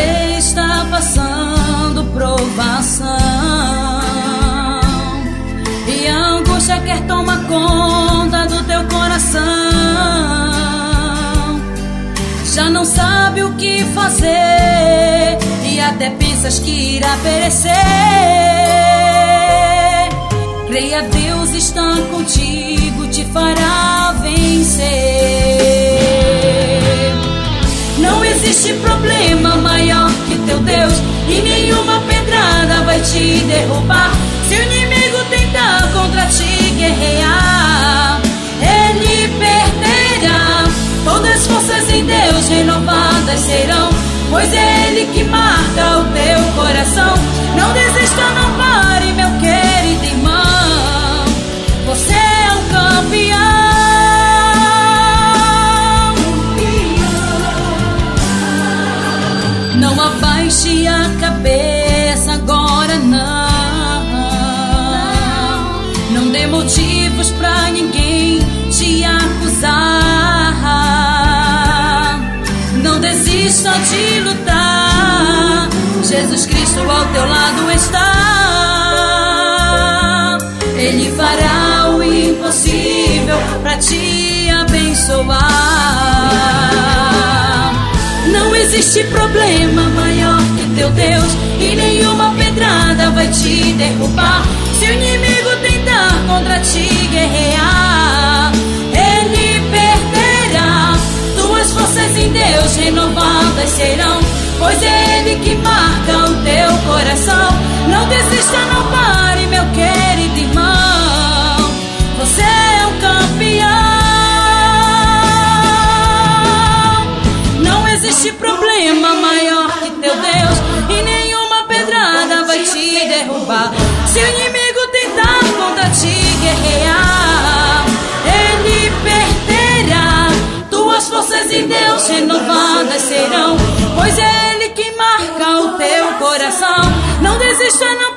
Você está passando provação e a angústia quer tomar conta do teu coração. Já não sabe o que fazer e até pensas que irá perecer. Creia, Deus está contigo, te fará vencer. Não existe problema maior que teu Deus, e nenhuma pedrada vai te derrubar. Se o inimigo tentar contra ti guerrear, ele perderá. Todas as forças em Deus renovadas serão, pois é Ele que marca o teu coração. Não desista, não pare, meu querido irmão, você é um campeão. Não abaixe a cabeça agora, não dê motivos pra ninguém te acusar. Não desista de lutar, Jesus Cristo ao teu lado está. Ele fará o impossível pra te abençoar. Não existe problema maior que teu Deus, e nenhuma pedrada vai te derrubar. Se o inimigo tentar contra ti guerrear, ele perderá. Tuas forças em Deus renovadas serão, pois é Ele que marca o teu coração. Não desista, não pare, meu querido irmão, você é um campeão. Não existe problema maior que teu Deus, e nenhuma pedrada vai te derrubar. Se o inimigo tentar contra ti guerrear, ele perderá. Tuas forças em Deus renovadas serão, pois é Ele que marca o teu coração. Não desista, não